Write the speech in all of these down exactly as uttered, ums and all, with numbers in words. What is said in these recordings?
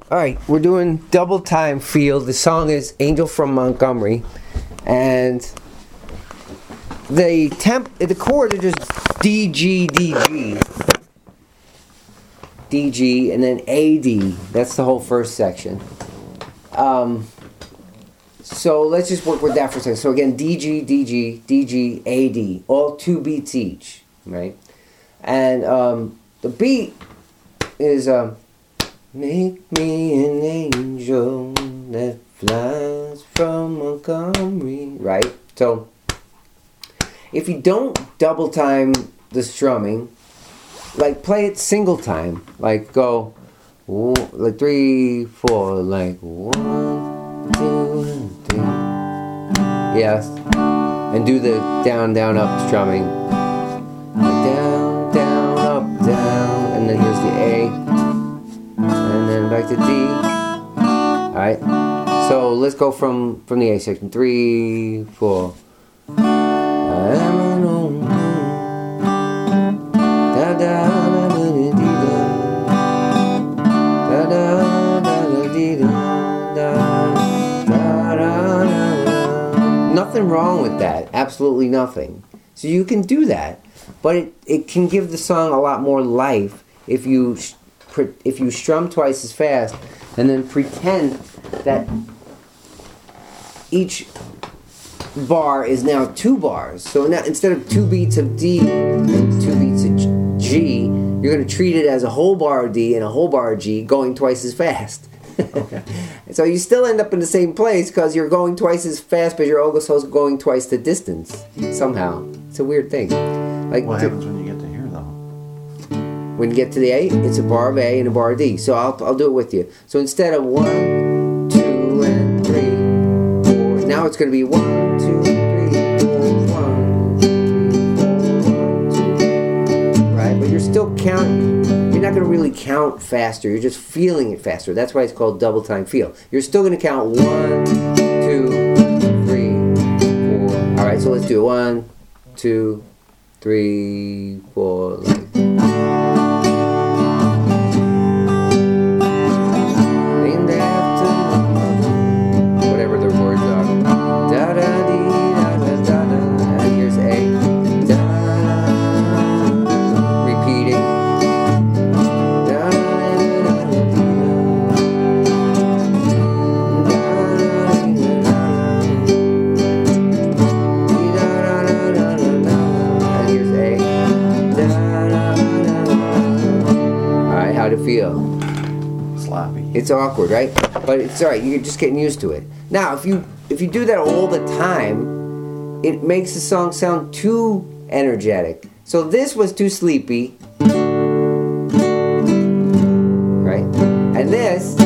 Alright, we're doing double time feel. The song is Angel from Montgomery. And the temp the chords are just D, G, D, G. D, G, and then A, D. That's the whole first section. Um, so let's just work with that for a second. So again, D, G, D, G, D, G, A, D. All two beats each, right? And um, the beat is... Um, Make me an angel that flies from Montgomery. Right? So, if you don't double time the strumming, like play it single time. Like go, like three, four, like one, two, and three. Yes. And do the down, down, up strumming. Like down, down, up, down. And then here's the A. And then back to D. Alright. So let's go from, from the A section. Three, four. I am alone. Da da da da dee da. Da da da da dee da. Da da da. Nothing wrong with that. Absolutely nothing. So you can do that. But it, it can give the song a lot more life if you if you strum twice as fast and then pretend that each bar is now two bars. So now instead of two beats of D and two beats of G, you're going to treat it as a whole bar of D and a whole bar of G going twice as fast. So you still end up in the same place because you're going twice as fast, but you're also going twice the distance somehow. It's a weird thing. Like what happens when you get to here, though? When you get to the A, it's a bar of A and a bar of D. So I'll, I'll do it with you. So instead of one, two, and three, four, now it's going to be one, two, three, four, one, three, four, one, two. Right? But you're still counting. You're not going to really count faster. You're just feeling it faster. That's why it's called double time feel. You're still going to count one, two, three, four. All right, so let's do it. One, two, three, four, like to feel. Sloppy. It's awkward, right? But it's alright, you're just getting used to it. Now, if you if you do that all the time, it makes the song sound too energetic. So this was too sleepy. Right? And this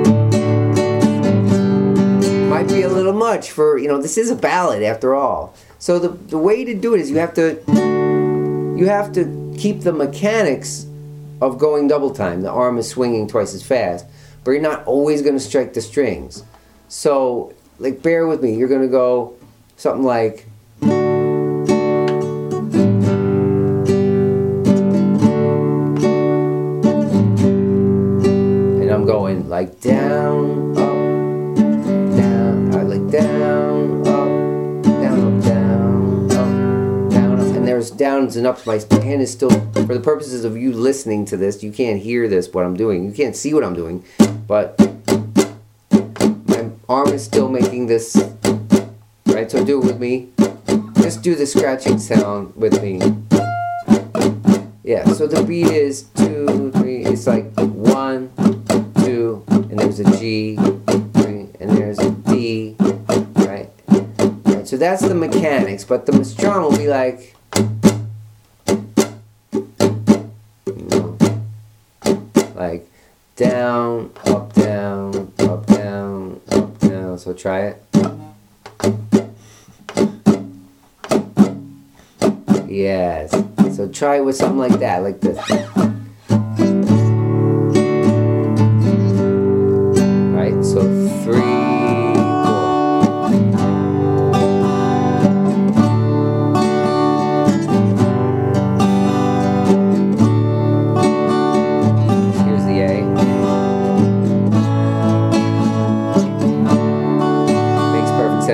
might be a little much for, you know, this is a ballad after all. So the the way to do it is you have to you have to keep the mechanics of going double time. The arm is swinging twice as fast, but you're not always going to strike the strings. So, like, bear with me. You're going to go something like, and I'm going like down, up, down, I like down, up, down, up, down, up, down, up, and there's downs and ups. My hand is still, for the purposes of you listening to this, you can't hear this, what I'm doing. You can't see what I'm doing, but my arm is still making this, right? So do it with me. Just do the scratching sound with me. Yeah, so the beat is two, three, it's like one, two, and there's a G, three, and there's a D, right? Right, so that's the mechanics, but the strum will be like, like down, up, down, up, down, up, down. So try it. Yes. So try it with something like that, like this. Right? So three.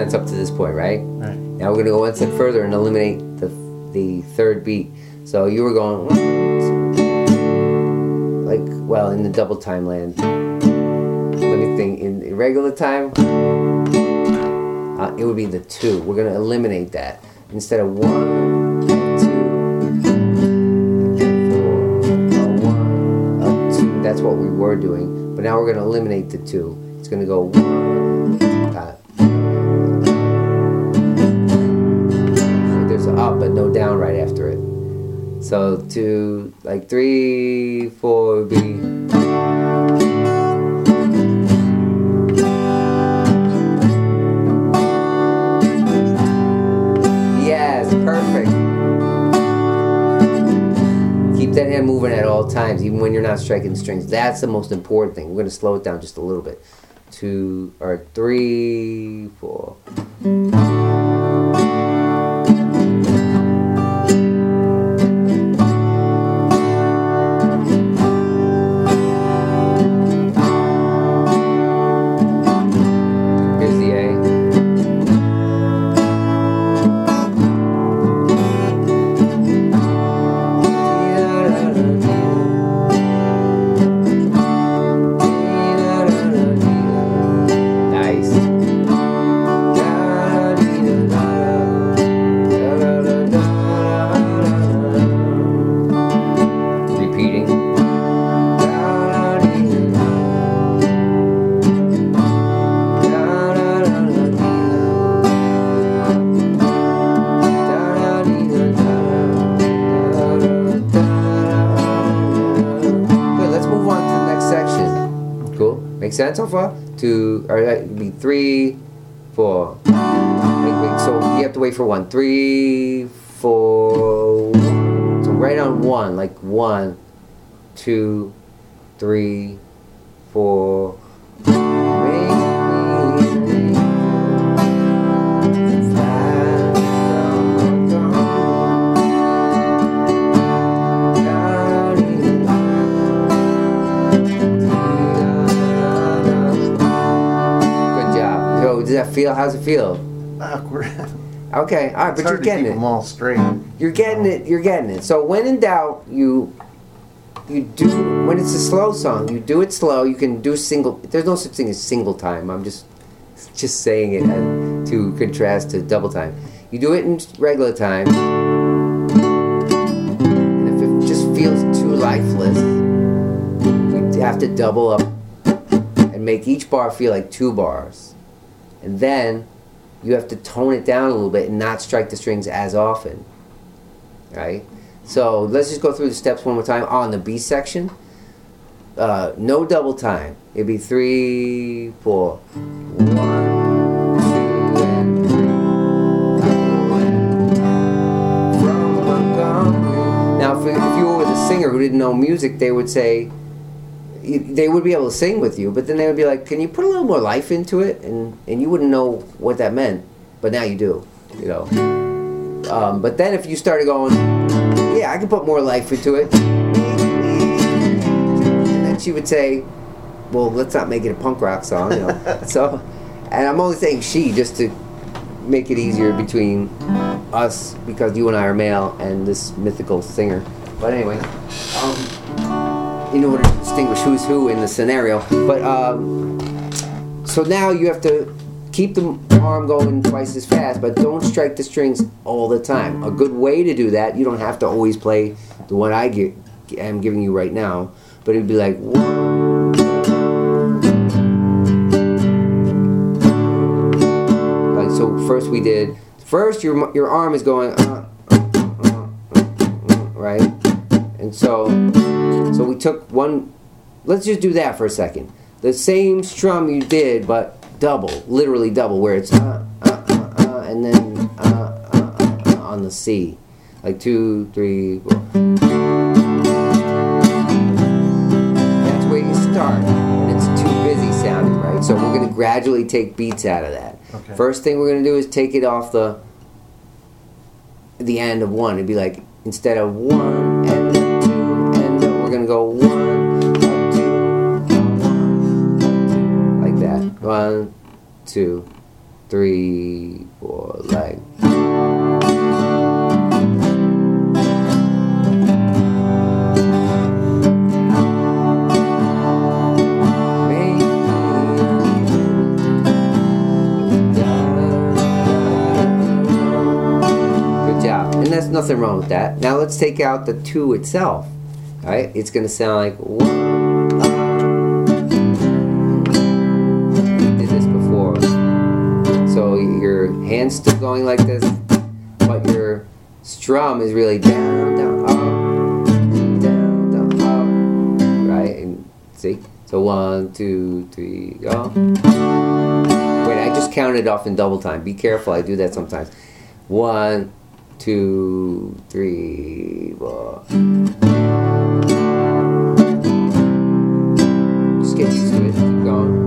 sense up to this point, right? Right. Now we're going to go one step further and eliminate the the third beat. So you were going like, well, in the double time land. Let me think. In irregular time, uh, it would be the two. We're going to eliminate that. Instead of one, two, four, a one, a two. That's what we were doing. But now we're going to eliminate the two. It's going to go one, uh, there's an up but no down right after it. So two, like three, four, B. Yes, perfect. Keep that hand moving at all times, even when you're not striking the strings. That's the most important thing. We're going to slow it down just a little bit. Two, or three, four. Make sense so far? Two, or that would be three, four. Wait, wait, so you have to wait for one. Three, four. So right on one, like one, two, three, four. Does that feel? How's it feel? Awkward. Okay, all right, It's but you're hard to getting keep it. them all straight. You're getting it. You're getting it. So when in doubt, you you do when it's a slow song, you do it slow. You can do single. There's no such thing as single time. I'm just just saying it and to contrast to double time. You do it in regular time, and if it just feels too lifeless, you have to double up and make each bar feel like two bars. And then you have to tone it down a little bit and not strike the strings as often, right? So let's just go through the steps one more time. On the B section, uh, no double time. It'd be three, four, one, two, and three. From Montgomery. Now, if, if you were with a singer who didn't know music, they would say, they would be able to sing with you, but then they would be like, can you put a little more life into it? And and you wouldn't know what that meant, but now you do, you know. Um, but then if you started going, yeah, I can put more life into it, and then she would say, well, let's not make it a punk rock song, you know. So, and I'm only saying she just to make it easier between us, because you and I are male, and this mythical singer. But anyway, um, in order to distinguish who's who in the scenario. But um, so now you have to keep the arm going twice as fast, but don't strike the strings all the time. A good way to do that, you don't have to always play the one I gi- am giving you right now, but it'd be like one, like so. First we did. First your your arm is going uh, uh, uh, uh, uh, right, and so. So we took one, let's just do that for a second. The same strum you did, but double, literally double, where it's uh, uh, uh, uh, and then uh, uh, uh, uh, on the C. Like two, three, four. That's where you start, and it's too busy sounding, right? So we're going to gradually take beats out of that. Okay. First thing we're going to do is take it off the, the end of one. It'd be like, instead of one, and then two, and then we're going to go one, two, one, two, like that. One, two, three, four, like. Good job. And there's nothing wrong with that. Now let's take out the two itself. Alright? It's going to sound like one. So your hand's still going like this, but your strum is really down, down, up, down, down, up, right? And see? So one, two, three, go. Wait, I just counted off in double time. Be careful, I do that sometimes. One, two, three, four. Just get used to it. Keep going.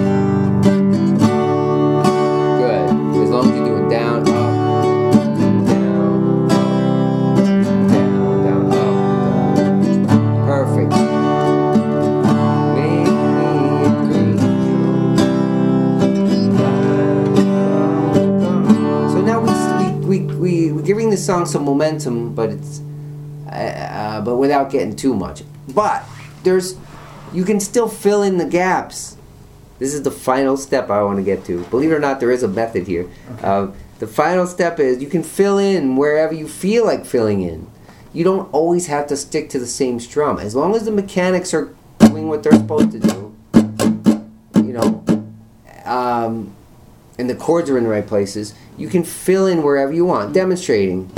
Giving the song some momentum, but it's uh, but without getting too much. But there's, you can still fill in the gaps. This is the final step I want to get to. Believe it or not, there is a method here. Okay. Uh, the final step is you can fill in wherever you feel like filling in. You don't always have to stick to the same strum. As long as the mechanics are doing what they're supposed to do, you know, um, and the chords are in the right places, you can fill in wherever you want. Demonstrating.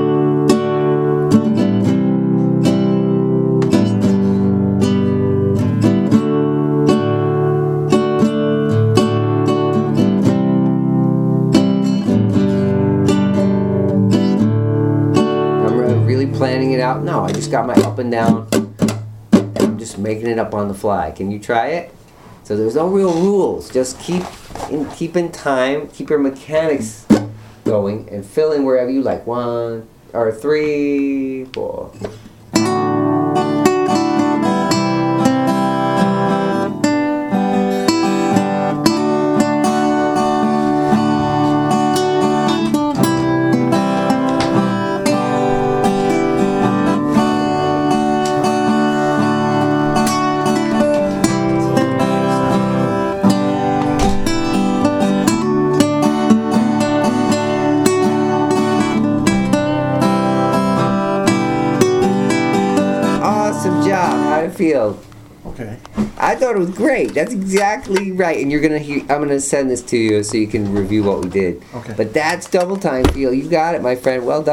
I'm really planning it out? No, I just got my up and down, and I'm just making it up on the fly. Can you try it? So there's no real rules. Just keep in, keep in time, keep your mechanics going, and fill in wherever you like. One, or three, four. Awesome job. How'd it feel? Okay. I thought it was great. That's exactly right. And you're gonna hear. I'm gonna send this to you so you can review what we did. Okay. But that's double time feel. You got it, my friend. Well done.